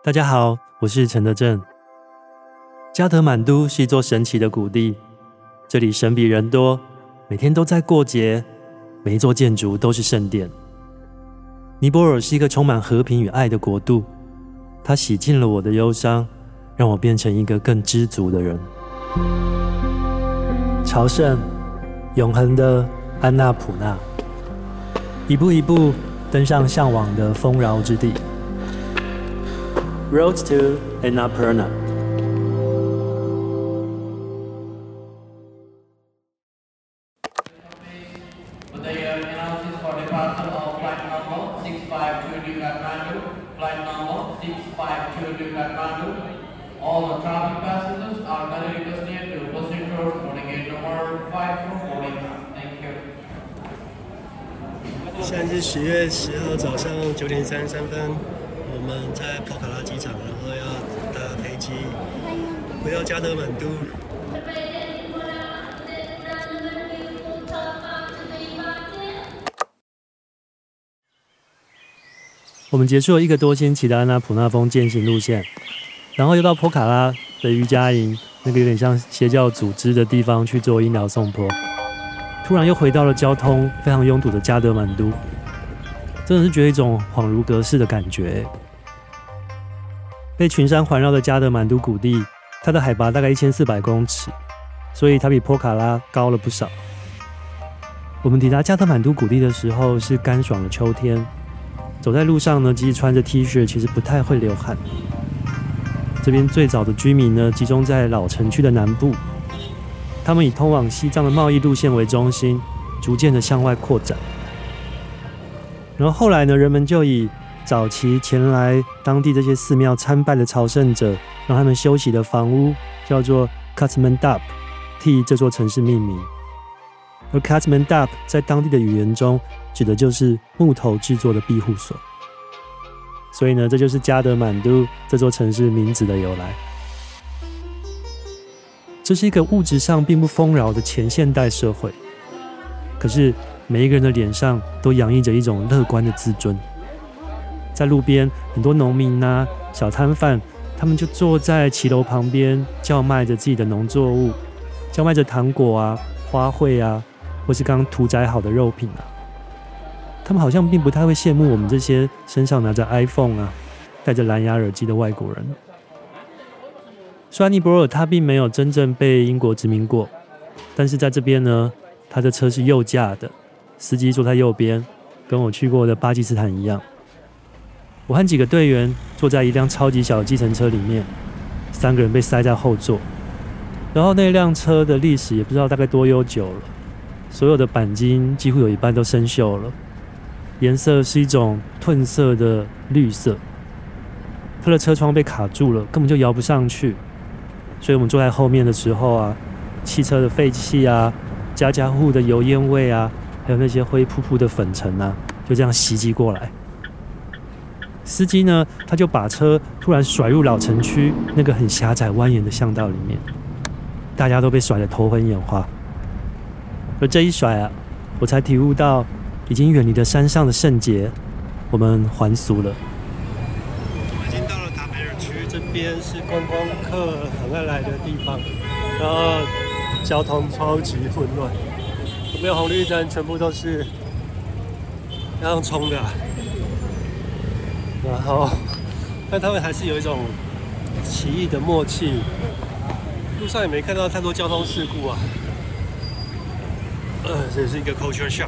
大家好，我是陈德正。加德满都是一座神奇的谷地，这里神比人多，每天都在过节，每一座建筑都是圣殿。尼泊尔是一个充满和平与爱的国度，它洗净了我的忧伤，让我变成一个更知足的人。朝圣，永恒的安纳普纳，一步一步登上向往的丰饶之地。Road to Annapurna。 现在是10月10号早上9点33分，我们在波卡拉机场，然后要搭飞机回到加德满都。 我们结束了1个多星期的安纳普纳峰健行路线，然后又到波卡拉的瑜伽营，那个有点像邪教组织的地方去做医疗颂钵。突然又回到了交通非常拥堵的加德满都，真的是觉得一种恍如隔世的感觉。被群山环绕的加德满都谷地，它的海拔大概1400公尺，所以它比波卡拉高了不少。我们抵达加德满都谷地的时候是干爽的秋天，走在路上呢，即使穿着 T 恤，其实不太会流汗。这边最早的居民呢，集中在老城区的南部，他们以通往西藏的贸易路线为中心，逐渐的向外扩展。然后后来呢，人们就以早期前来当地这些寺庙参拜的朝圣者，让他们休息的房屋叫做 Kathmandu， 替这座城市命名。而 Kathmandu 在当地的语言中指的就是木头制作的庇护所，所以呢，这就是加德满都这座城市名字的由来。这是一个物质上并不丰饶的前现代社会，可是每一个人的脸上都洋溢着一种乐观的自尊。在路边，很多农民啊、小摊贩，他们就坐在骑楼旁边，叫卖着自己的农作物，叫卖着糖果啊、花卉啊，或是刚屠宰好的肉品啊。他们好像并不太会羡慕我们这些身上拿着 iPhone 啊、戴着蓝牙耳机的外国人。虽然尼泊尔它并没有真正被英国殖民过，但是在这边呢，它的车是右驾的，司机坐在右边，跟我去过的巴基斯坦一样。我和几个队员坐在一辆超级小的计程车里面，3个人被塞在后座。然后那辆车的历史也不知道大概多悠久了，所有的钣金几乎有一半都生锈了，颜色是一种褪色的绿色。它的车窗被卡住了，根本就摇不上去。所以我们坐在后面的时候啊，汽车的废气啊、家家户户的油烟味啊，还有那些灰扑扑的粉尘啊，就这样袭击过来。司机呢，他就把车突然甩入老城区那个很狭窄蜿蜒的巷道里面，大家都被甩得头昏眼花。而这一甩啊，我才体悟到已经远离了山上的圣洁，我们还俗了。 这边是观光客很爱来的地方，然后交通超级混乱，没有红绿灯，全部都是要用冲的。然后，但他们还是有一种奇异的默契，路上也没看到太多交通事故啊。这是一个 culture shock。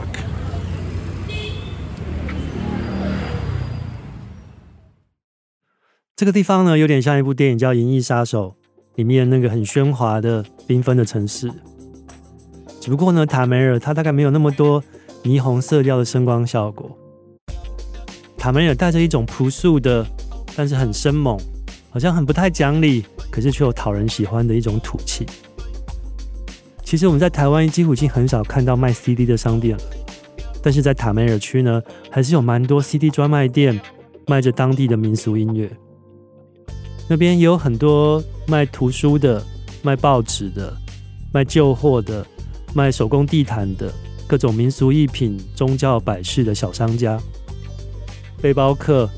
这个地方呢，有点像一部电影叫《银翼杀手》里面那个很喧哗的缤纷的城市。只不过呢，塔梅尔它大概没有那么多霓虹色调的声光效果。塔梅尔带着一种朴素的，但是很生猛，好像很不太讲理，可是却有讨人喜欢的一种土气。其实我们在台湾几乎已经很少看到卖 CD 的商店了，但是在塔梅尔区呢，还是有蛮多 CD 专卖店，卖着当地的民俗音乐。那边也有很多卖图书的、卖报纸的、卖旧货的、卖手工地毯的，各种民俗艺品、宗教摆饰的小商家。背包客、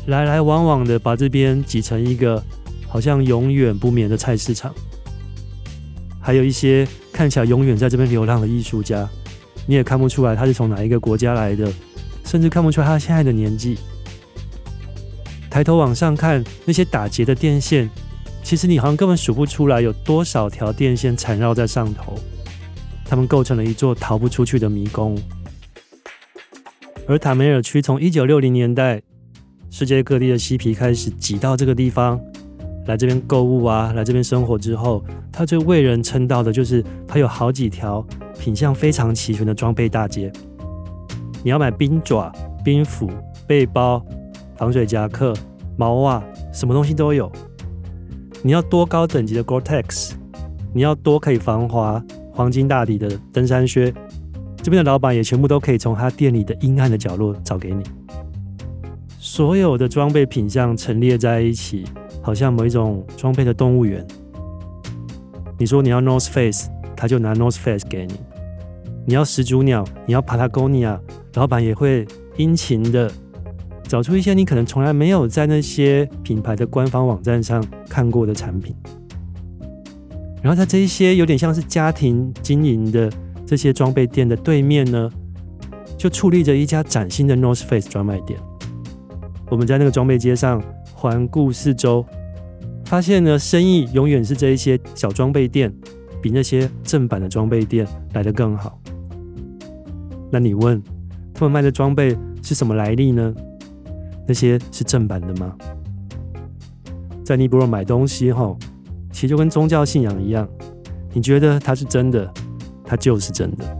来来往往的把这边挤成一个好像永远不眠的菜市场。还有一些看起来永远在这边流浪的艺术家，你也看不出来他是从哪一个国家来的，甚至看不出来他现在的年纪。抬头往上看，那些打结的电线，其实你好像根本数不出来有多少条电线缠绕在上头，它们构成了一座逃不出去的迷宫。而塔梅尔区从1960年代，世界各地的嬉皮开始挤到这个地方，来这边购物啊，来这边生活之后，它最为人称道的就是它有好几条品项非常齐全的装备大街。你要买冰爪、冰斧、背包、防水夹克、毛袜，什么东西都有。你要多高等级的 Gore-Tex， 你要多可以防滑、黄金大底的登山靴，这边的老板也全部都可以从他店里的阴暗的角落找给你。所有的装备品项陈列在一起，好像某一种装备的动物园。你说你要 North Face， 他就拿 North Face 给你。你要始祖鸟，你要 Patagonia， 老板也会殷勤的找出一些你可能从来没有在那些品牌的官方网站上看过的产品。然后在这一些有点像是家庭经营的这些装备店的对面呢，就矗立着一家崭新的 North Face 专卖店。我们在那个装备街上环顾四周，发现呢，生意永远是这一些小装备店比那些正版的装备店来得更好。那你问，他们卖的装备是什么来历呢？那些是正版的吗？在尼泊尔买东西其实就跟宗教信仰一样，你觉得它是真的，它就是真的。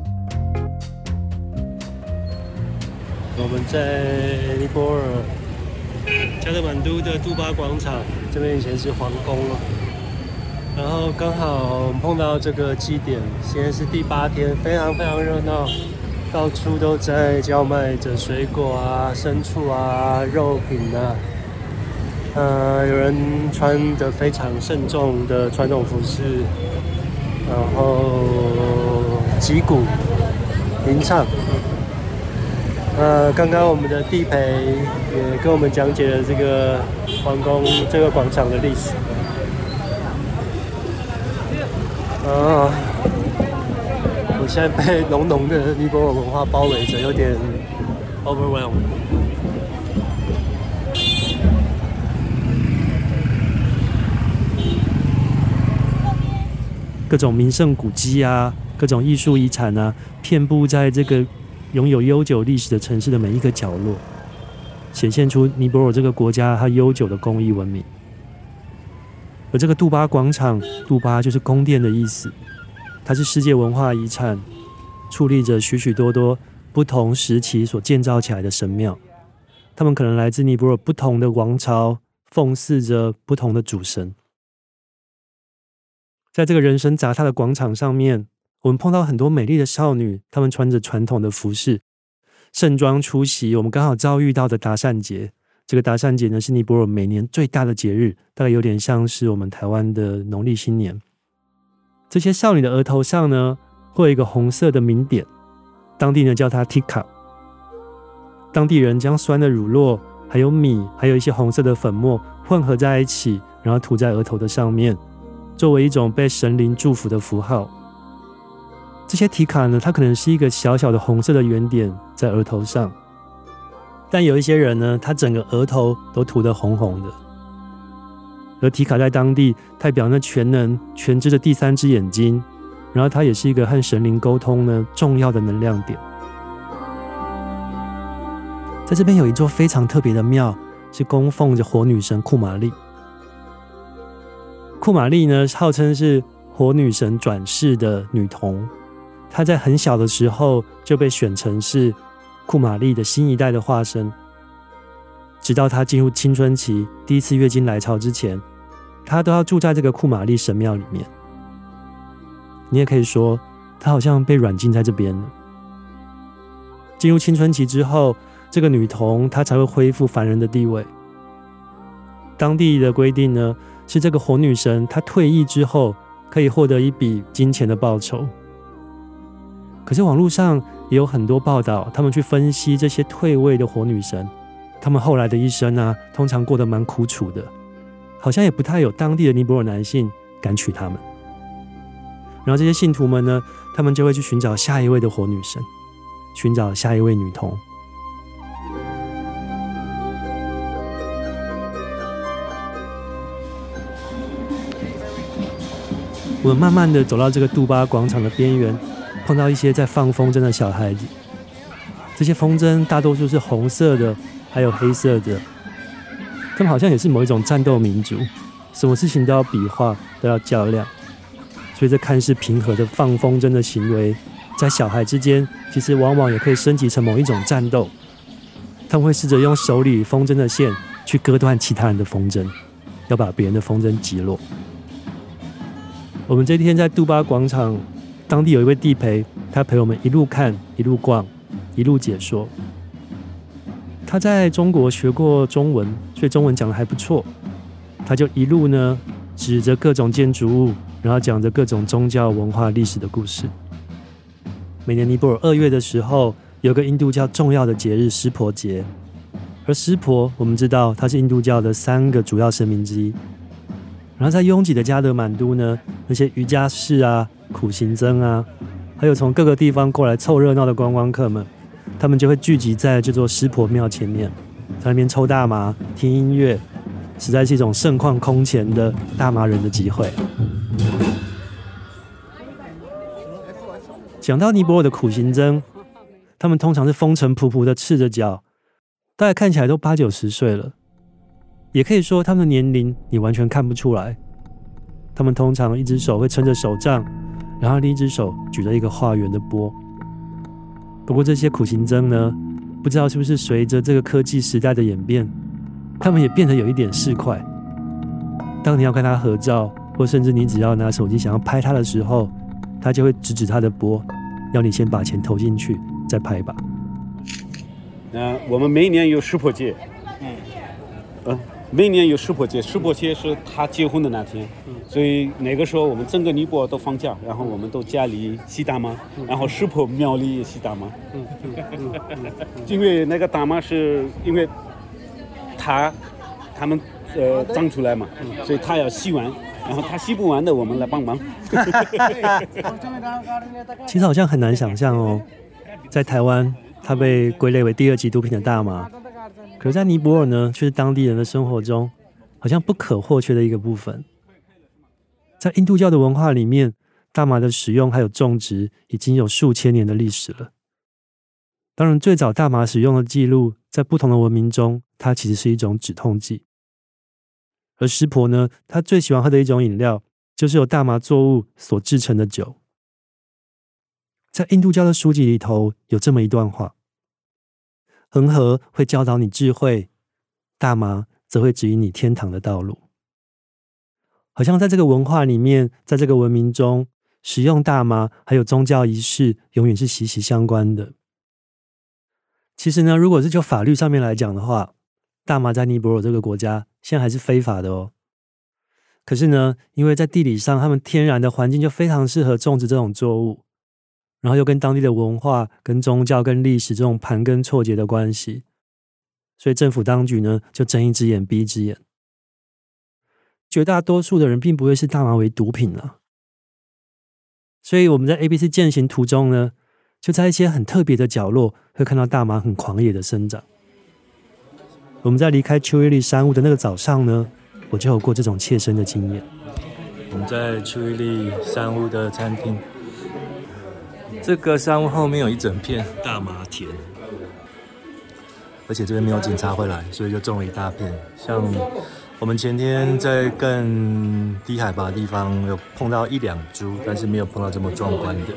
我们在尼泊尔加德满都的杜巴广场，这边以前是皇宫了。然后刚好我们碰到这个祭典，现在是第8天，非常非常热闹，到处都在叫卖着水果啊、牲畜啊、肉品啊。有人穿着非常慎重的传统服饰，然后击鼓吟唱。刚刚我们的地陪也跟我们讲解了这个皇宫这个广场的历史。我现在被浓浓的尼泊尔文化包围着，有点 overwhelmed。 各种名胜古迹啊，各种艺术遗产啊，遍布在这个拥有悠久历史的城市的每一个角落，显现出尼泊尔这个国家它悠久的工艺文明。而这个杜巴广场，杜巴就是宫殿的意思，它是世界文化遗产，矗立着许许多多不同时期所建造起来的神庙，他们可能来自尼泊尔不同的王朝，奉祀着不同的主神。在这个人声杂沓的广场上面，我们碰到很多美丽的少女，她们穿着传统的服饰，盛装出席我们刚好遭遇到的达善节。这个达善节呢，是尼泊尔每年最大的节日，大概有点像是我们台湾的农历新年。这些少女的额头上呢，会有一个红色的名点，当地呢叫它 tika。当地人将酸的乳酪、还有米、还有一些红色的粉末混合在一起，然后涂在额头的上面，作为一种被神灵祝福的符号。这些提卡呢，它可能是一个小小的红色的圆点在额头上，但有一些人呢，他整个额头都涂得红红的。而提卡在当地代表那全能全知的第3只眼睛，然后它也是一个和神灵沟通呢重要的能量点。在这边有一座非常特别的庙，是供奉着火女神库玛丽。库玛丽呢，号称是火女神转世的女童，她在很小的时候就被选成是库玛丽的新一代的化身，直到她进入青春期第一次月经来潮之前，她都要住在这个库玛丽神庙里面。你也可以说，她好像被软禁在这边了。进入青春期之后，这个女童她才会恢复凡人的地位。当地的规定呢，是这个火女神她退役之后可以获得一笔金钱的报酬。可是网络上也有很多报道，他们去分析这些退位的火女神， 他们后来的一生啊，通常过得蛮苦楚的，好像也不太有当地的尼泊尔男性敢娶他们。然后这些信徒们呢，他们就会去寻找下一位的活女神，寻找下一位女童。我们慢慢的走到这个杜巴广场的边缘，碰到一些在放风筝的小孩子。这些风筝大多数是红色的，还有黑色的。他们好像也是某一种战斗民族，什么事情都要比划，都要较量。所以这看似平和的放风筝的行为，在小孩之间，其实往往也可以升级成某一种战斗。他们会试着用手里风筝的线去割断其他人的风筝，要把别人的风筝击落。我们这天在杜巴广场，当地有一位地陪，他陪我们一路看，一路逛，一路解说。他在中国学过中文，所以中文讲得还不错。他就一路呢指着各种建筑物，然后讲着各种宗教文化历史的故事。每年尼泊尔2月的时候，有个印度教重要的节日湿婆节，而湿婆我们知道它是印度教的3个主要神明之一。然后在拥挤的加德满都呢，那些瑜伽士啊、苦行僧啊，还有从各个地方过来凑热闹的观光客们，他们就会聚集在这座湿婆庙前面，在那边抽大麻、听音乐，实在是一种盛况空前的大麻人的集会。讲到尼泊尔的苦行僧，他们通常是风尘仆仆的赤着脚，大概看起来都80、90岁了。也可以说他们的年龄你完全看不出来。他们通常一只手会撑着手杖，然后另一只手举着一个画圆的钵。不过这些苦行僧呢，不知道是不是随着这个科技时代的演变，他们也变得有一点市侩。当你要跟他合照，或甚至你只要拿手机想要拍他的时候，他就会指他的钵，要你先把钱投进去再拍吧。 我们每年有湿婆节，每年有湿婆节，湿婆节是他结婚的那天，所以那个时候我们整个尼泊尔都放假，然后我们都家里吸大麻，然后湿婆庙里也吸大麻。因为那个大麻是因为他们长出来嘛，所以他要吸完，然后他吸不完的我们来帮忙。 其实好像很难想象哦，在台湾它被归类为第2级毒品的大麻，可是在尼泊尔呢，却是当地人的生活中好像不可或缺的一个部分。在印度教的文化里面，大麻的使用还有种植已经有数千年的历史了。当然，最早大麻使用的记录在不同的文明中，它其实是一种止痛剂。而湿婆呢，他最喜欢喝的一种饮料，就是由大麻作物所制成的酒。在印度教的书籍里头有这么一段话：恒河会教导你智慧，大麻则会指引你天堂的道路。好像在这个文化里面，在这个文明中，使用大麻还有宗教仪式永远是息息相关的。其实呢，如果是就法律上面来讲的话，大麻在尼泊尔这个国家现在还是非法的哦。可是呢，因为在地理上他们天然的环境就非常适合种植这种作物，然后又跟当地的文化、跟宗教、跟历史这种盘根错节的关系，所以政府当局呢就睁一只眼闭一只眼。绝大多数的人并不会视大麻为毒品啊。所以我们在 ABC 践行途中呢，就在一些很特别的角落会看到大麻很狂野的生长。我们在离开丘伊利山屋的那个早上呢，我就有过这种切身的经验。 我们在丘伊利山屋的餐厅，这个山屋后面有一整片大麻田，而且这边没有警察会来，所以就种了一大片。像我们前天在更低海拔的地方有碰到1、2株，但是没有碰到这么壮观的。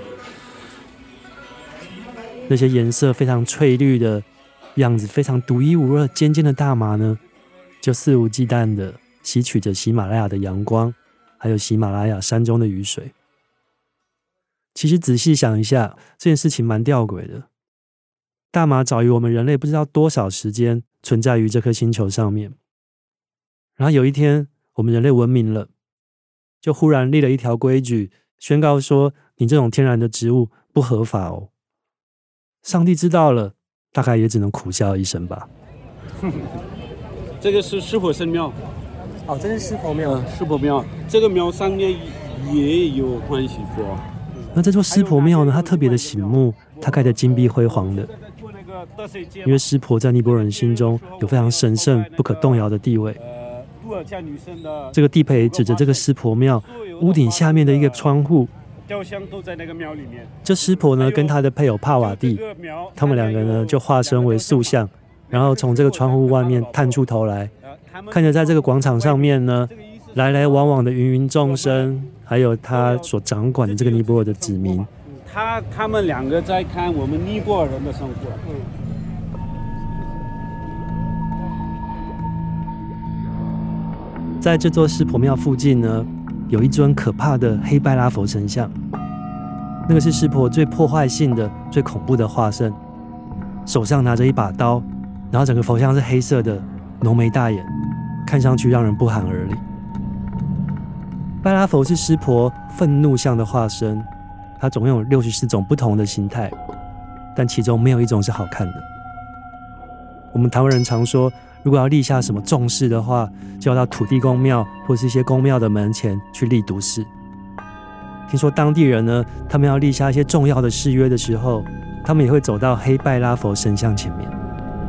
那些颜色非常翠绿的样子，非常独一无二尖尖的大麻呢，就肆无忌惮的吸取着喜马拉雅的阳光，还有喜马拉雅山中的雨水。其实仔细想一下，这件事情蛮吊诡的。大麻早于我们人类不知道多少时间存在于这颗星球上面，然后有一天我们人类文明了，就忽然立了一条规矩，宣告说你这种天然的植物不合法哦。上帝知道了，大概也只能苦笑一声吧。 这个是湿婆神庙。 哦，这是湿婆庙。 湿婆庙，这个庙上面也有欢喜佛。 那这座湿婆庙呢，它特别的醒目，它盖得金碧辉煌的，因为湿婆在尼泊尔人心中有非常神圣不可动摇的地位。这个地陪指着这个湿婆庙屋顶下面的一个窗户， 雕像都在那个庙里面。 这湿婆呢跟他的配偶帕瓦蒂，他们两个呢就化身为塑像，然后从这个窗户外面探出头来，看着在这个广场上面呢来来往往的芸芸众生，还有他所掌管的这个尼泊尔的子民。 他们两个在看我们尼泊尔人的生活。 在这座湿婆庙附近呢，有一尊可怕的黑拜拉佛神像，那个是湿婆最破坏性的、最恐怖的化身，手上拿着一把刀，然后整个佛像是黑色的，浓眉大眼，看上去让人不寒而栗。拜拉佛是湿婆愤怒像的化身，它总共有64种不同的形态，但其中没有一种是好看的。我们台湾人常说，如果要立下什么重誓的话，就要到土地公庙或是一些公庙的门前去立毒誓。听说当地人呢，他们要立下一些重要的誓约的时候，他们也会走到黑拜拉佛神像前面。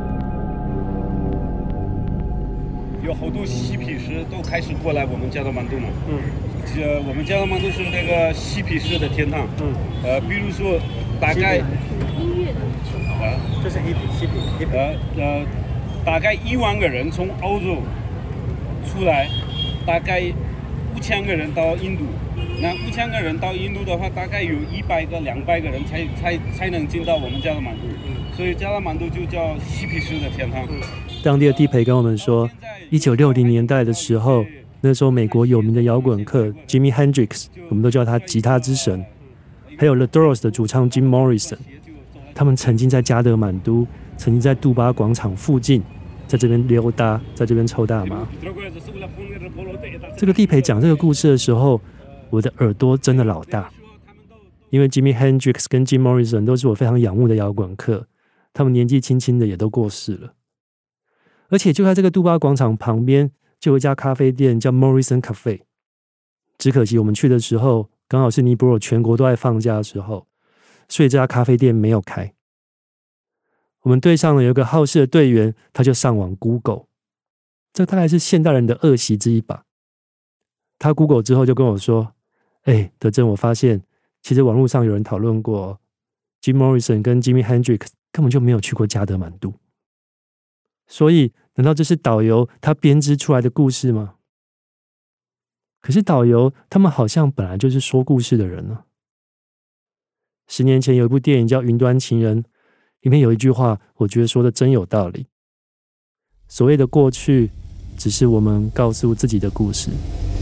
有好多嬉皮士都开始过来我们加德满都嘛。我们加德满都是那个嬉皮士的天堂。比如说大概音乐的就是嬉皮。 大概1万个人从欧洲出来，大概5000个人到印度。那5000个人到印度的话，大概有100个、200个人才能进到我们加德满都。所以加德满都就叫嬉皮士的天堂。 当地的地陪跟我们说，1960年代的时候，那时候美国有名的摇滚客 Jimi Hendrix， 我们都叫他吉他之神，还有 The Doors 的主唱 Jim Morrison， 他们曾经在加德满都，曾经在杜巴广场附近，在这边溜达，在这边抽大麻。这个地陪讲这个故事的时候，我的耳朵真的老大，因为 Jimi Hendrix 跟 Jim Morrison 都是我非常仰慕的摇滚客，他们年纪轻轻的也都过世了。而且就在这个杜巴广场旁边，就有一家咖啡店叫 Morrison Cafe。只可惜我们去的时候，刚好是尼泊尔全国都在放假的时候，所以这家咖啡店没有开。我们队上呢有一个好事的队员，他就上网 Google， 这大概是现代人的恶习之一吧。他 Google 之后就跟我说：“德正，我发现其实网络上有人讨论过 Jim Morrison 跟 Jimi Hendrix 根本就没有去过加德满都。所以，难道这是导游他编织出来的故事吗？可是导游他们好像本来就是说故事的人呢。10年前有一部电影叫《云端情人》，里面有一句话，我觉得说的真有道理。所谓的过去，只是我们告诉自己的故事。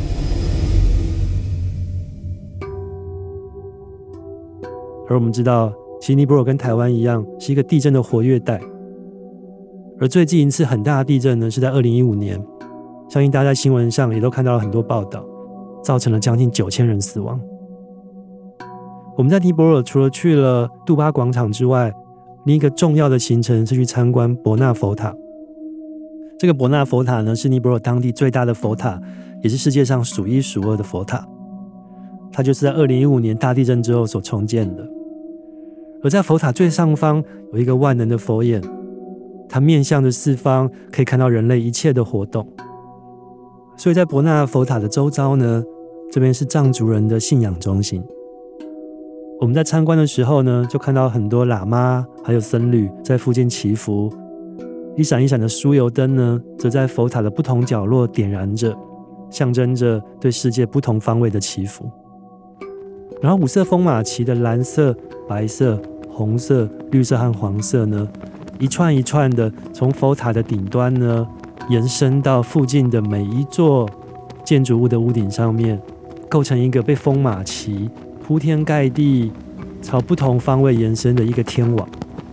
而我们知道，其实尼泊尔跟台湾一样，是一个地震的活跃带。而最近一次很大的地震呢，是在2015年，相信大家在新闻上也都看到了很多报道，造成了将近9000人死亡。我们在尼泊尔除了去了杜巴广场之外，另一个重要的行程是去参观伯纳佛塔。这个伯纳佛塔呢，是尼泊尔当地最大的佛塔，也是世界上数1数2的佛塔。它就是在2015年大地震之后所重建的。而在佛塔最上方有一个万能的佛眼，它面向着四方，可以看到人类一切的活动。所以在伯纳佛塔的周遭呢，这边是藏族人的信仰中心。我们在参观的时候呢，就看到很多喇嘛还有僧侣在附近祈福，一闪一闪的酥油灯呢，则在佛塔的不同角落点燃着，象征着对世界不同方位的祈福。然后5色风马旗的蓝色、白色、红色、绿色和黄色呢，一串一串的从佛塔的顶端呢，延伸到附近的每一座建筑物的屋顶上面，构成一个被风马旗铺天盖地朝不同方位延伸的一个天网。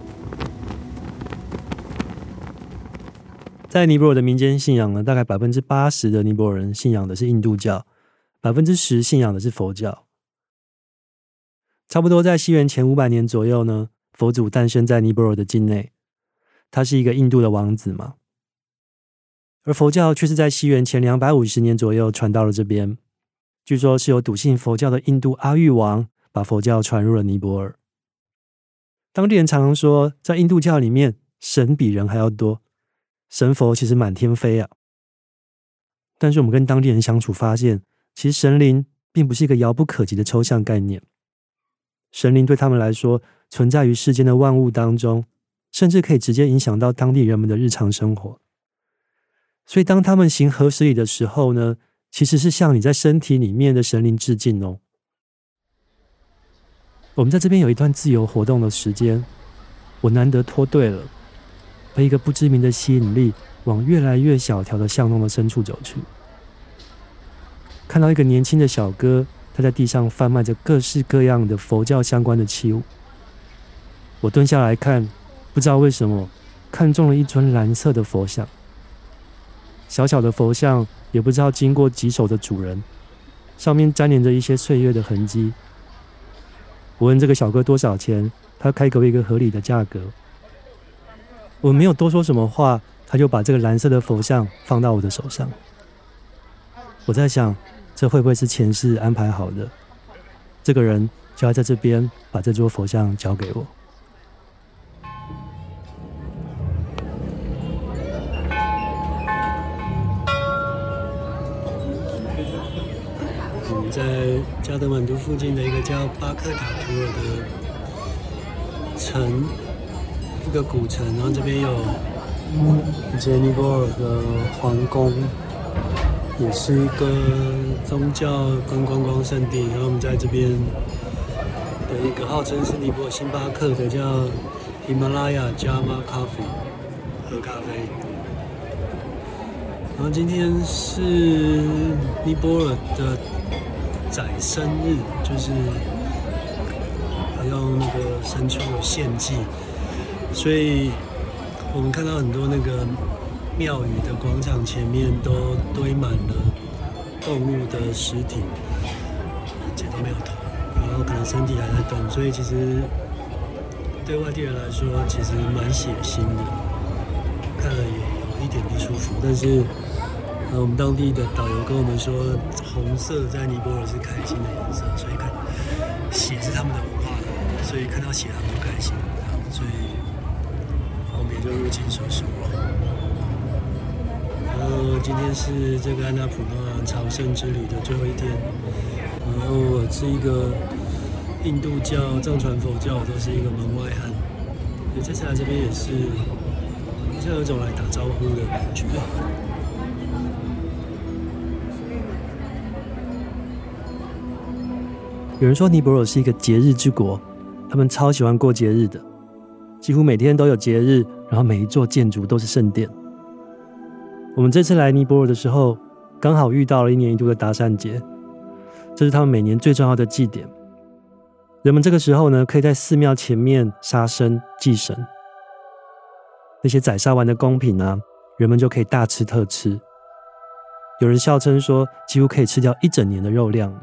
在尼泊尔的民间信仰呢，大概80%的尼泊尔人信仰的是印度教，10%信仰的是佛教。差不多在西元前500年左右呢，佛祖诞生在尼泊尔的境内。他是一个印度的王子嘛， 而佛教却是在西元前250年左右传到了这边。据说是由笃信佛教的印度阿育王把佛教传入了尼泊尔。当地人常常说，在印度教里面，神比人还要多，神佛其实满天飞啊。但是我们跟当地人相处发现，其实神灵并不是一个遥不可及的抽象概念。神灵对他们来说，存在于世间的万物当中，甚至可以直接影响到当地人们的日常生活。所以当他们行合十礼的时候呢，其实是向你在身体里面的神灵致敬哦。我们在这边有一段自由活动的时间，我难得脱队了，被一个不知名的吸引力往越来越小条的巷弄的深处走去。看到一个年轻的小哥，他在地上贩卖着各式各样的佛教相关的器物。我蹲下来看，不知道为什么看中了一尊蓝色的佛像。小小的佛像也不知道经过几手的主人，上面沾连着一些岁月的痕迹。我问这个小哥多少钱，他开给我一个合理的价格。我没有多说什么话，他就把这个蓝色的佛像放到我的手上。我在想，这会不会是前世安排好的？这个人就要在这边把这座佛像交给我。在加德满都附近的一个叫巴克塔图尔的城，一个古城，然后这边有尼泊尔的皇宫，也是一个宗教跟观光胜地。然后我们在这边的一个号称是尼泊尔星巴克的叫喜马拉雅加玛咖啡喝咖啡。然后今天是尼泊尔的宰生日，就是用那个牲畜献祭，所以我们看到很多那个庙宇的广场前面都堆满了动物的尸体，而且都没有头，然后可能身体还在动，所以其实对外地人来说，其实蛮血腥的，看了也有一点不舒服。但是我们当地的导游跟我们说，红色在尼泊尔是开心的颜色，所以看血是他们的文化，所以看到血他们不开心，所以我们也就入境手术了。然后今天是这个安纳普纳朝圣之旅的最后一天，然后我是一个印度教、藏传佛教，我都是一个门外汉，所以这次来这边也是好像有一种来打招呼的感觉。有人说尼泊尔是一个节日之国，他们超喜欢过节日的，几乎每天都有节日，然后每一座建筑都是圣殿。我们这次来尼泊尔的时候，刚好遇到了1年1度的达善节，这是他们每年最重要的祭典。人们这个时候呢，可以在寺庙前面杀生祭神，那些宰杀完的贡品啊，人们就可以大吃特吃。有人笑称说，几乎可以吃掉1整年的肉量。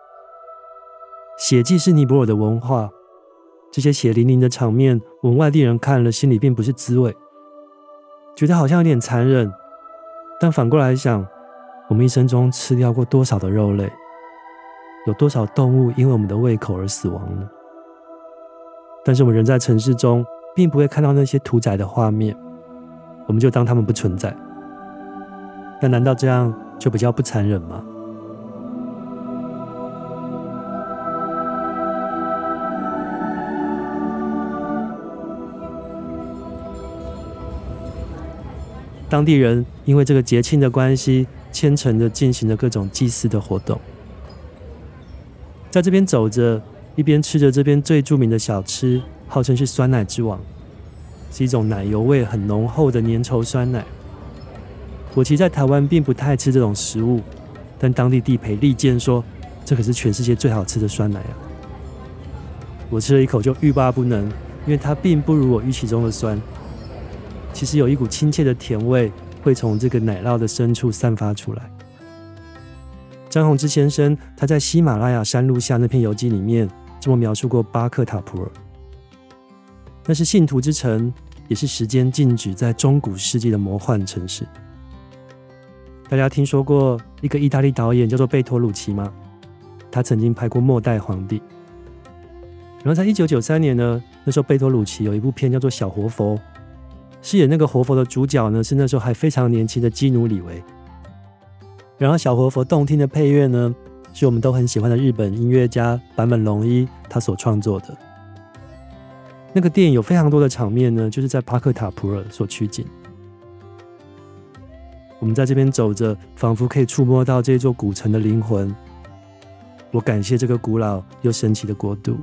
血祭是尼泊尔的文化，这些血淋淋的场面，我们外地人看了心里并不是滋味，觉得好像有点残忍。但反过来想，我们一生中吃掉过多少的肉类，有多少动物因为我们的胃口而死亡呢？但是我们人在城市中，并不会看到那些屠宰的画面，我们就当它们不存在。那难道这样就比较不残忍吗？当地人因为这个节庆的关系，虔诚地进行了各种祭祀的活动。在这边走着，一边吃着这边最著名的小吃，号称是酸奶之王，是一种奶油味很浓厚的粘稠酸奶。我其实在台湾并不太吃这种食物，但当地地陪力荐说，这可是全世界最好吃的酸奶啊！我吃了一口就欲罢不能，因为它并不如我预期中的酸。其实有一股亲切的甜味会从这个奶酪的深处散发出来。张宏志先生他在喜马拉雅山路下那篇游记里面这么描述过巴克塔普尔：那是信徒之城，也是时间静止在中古世纪的魔幻城市。 大家听说过一个意大利导演叫做贝托鲁奇吗？他曾经拍过《末代皇帝》。然后在1993年呢，那时候贝托鲁奇有一部片叫做《小活佛》，饰演那个活佛的主角呢是那时候还非常年轻的基努里维。然后小活佛动听的配乐呢，是我们都很喜欢的日本音乐家坂本龙一他所创作的。那个电影有非常多的场面呢，就是在巴克塔普尔所取景。我们在这边走着，仿佛可以触摸到这座古城的灵魂。我感谢这个古老又神奇的国度。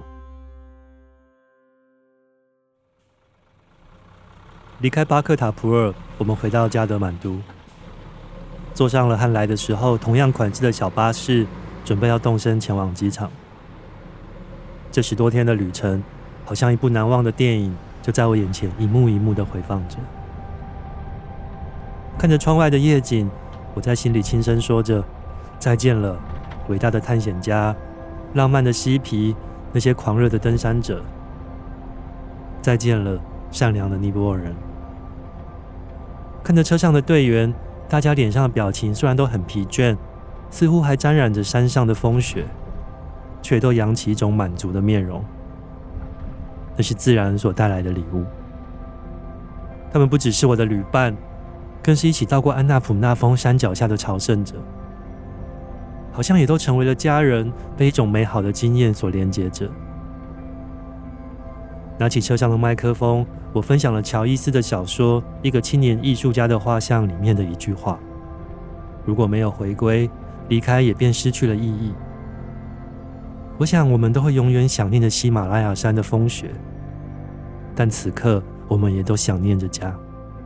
离开巴克塔普尔，我们回到加德满都，坐上了和来的时候同样款式的小巴士，准备要动身前往机场。这10多天的旅程，好像一部难忘的电影，就在我眼前一幕一幕的回放着。看着窗外的夜景，我在心里轻声说着：再见了，伟大的探险家，浪漫的嬉皮，那些狂热的登山者。再见了，善良的尼泊尔人。看着车上的队员，大家脸上的表情虽然都很疲倦，似乎还沾染着山上的风雪，却都扬起一种满足的面容。那是自然所带来的礼物。他们不只是我的旅伴，更是一起到过安纳普纳峰山脚下的朝圣者，好像也都成为了家人，被一种美好的经验所连接着。拿起车上的麦克风，我分享了乔伊斯的小说《一个青年艺术家的画像》里面的一句话：如果没有回归，离开也便失去了意义。我想我们都会永远想念着喜马拉雅山的风雪，但此刻我们也都想念着家。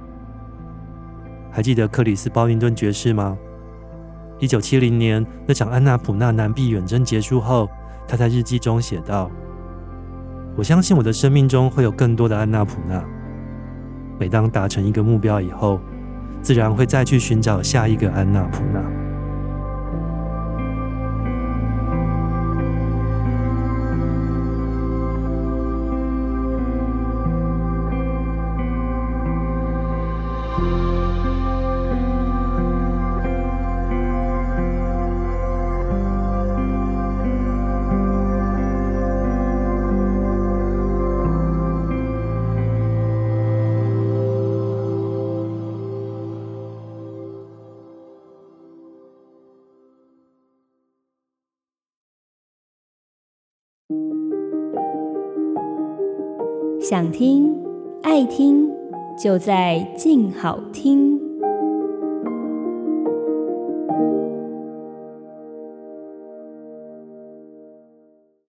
还记得克里斯·鲍林顿爵士吗？1970年那场安纳普纳南臂远征结束后，他在日记中写道：我相信我的生命中会有更多的安纳普纳，每当达成一个目标以后，自然会再去寻找下一个安纳普纳。 想听爱听，就在静好听。